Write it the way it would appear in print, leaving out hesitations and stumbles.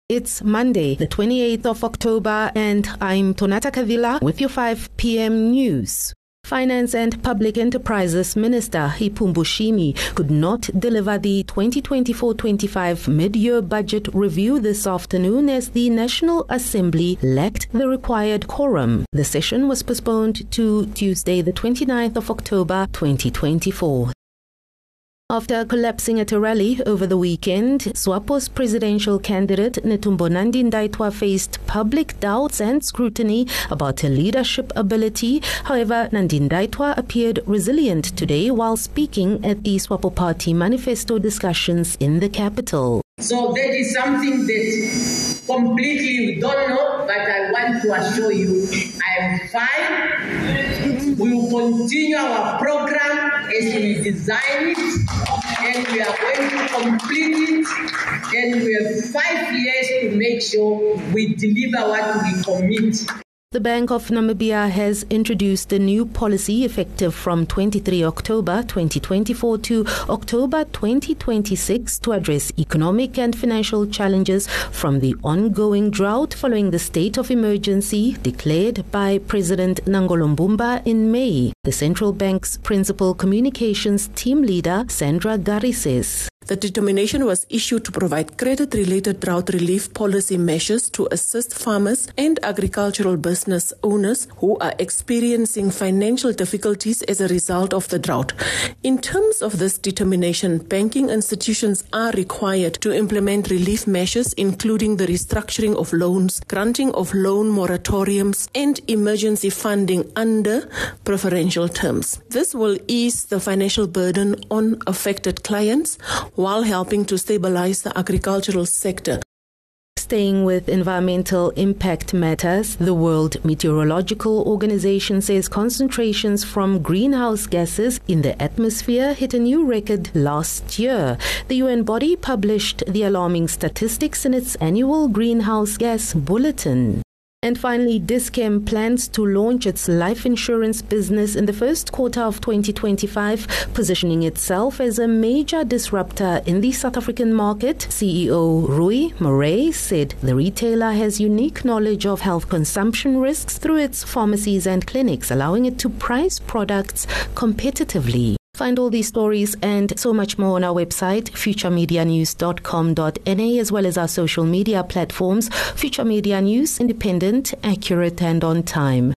It's Monday, the 28th of October, and I'm Tonata Kavila with your 5 p.m. news. Finance and Public Enterprises Minister Ipumbu Shimi could not deliver the 2024-25 mid-year budget review this afternoon as the National Assembly lacked the required quorum. The session was postponed to Tuesday, the 29th of October 2024. After collapsing at a rally over the weekend, SWAPO's presidential candidate Netumbo Nandi-Ndaitwah faced public doubts and scrutiny about her leadership ability. However, Nandi-Ndaitwah appeared resilient today while speaking at the SWAPO Party manifesto discussions in the capital. So that is something that completely we don't know, but I want to assure you I am fine. We will continue our program as we design it, and we are going to complete it, and we have 5 years to make sure we deliver what we commit. The Bank of Namibia has introduced a new policy effective from 23 October 2024 to October 2026 to address economic and financial challenges from the ongoing drought following the state of emergency declared by President Nangolo Mbumba in May. The central bank's principal communications team leader, Sandra Gari, says the determination was issued to provide credit-related drought relief policy measures to assist farmers and agricultural business owners who are experiencing financial difficulties as a result of the drought. In terms of this determination, banking institutions are required to implement relief measures including the restructuring of loans, granting of loan moratoriums, and emergency funding under preferential terms. This will ease the financial burden on affected clients while helping to stabilize the agricultural sector. Staying with environmental impact matters, the World Meteorological Organization says concentrations from greenhouse gases in the atmosphere hit a new record last year. The UN body published the alarming statistics in its annual greenhouse gas bulletin. And finally, Dis-Chem plans to launch its life insurance business in the first quarter of 2025, positioning itself as a major disruptor in the South African market. CEO Rui Murray said the retailer has unique knowledge of health consumption risks through its pharmacies and clinics, allowing it to price products competitively. Find all these stories and so much more on our website, futuremedianews.com.na, as well as our social media platforms. Future Media News, independent, accurate, and on time.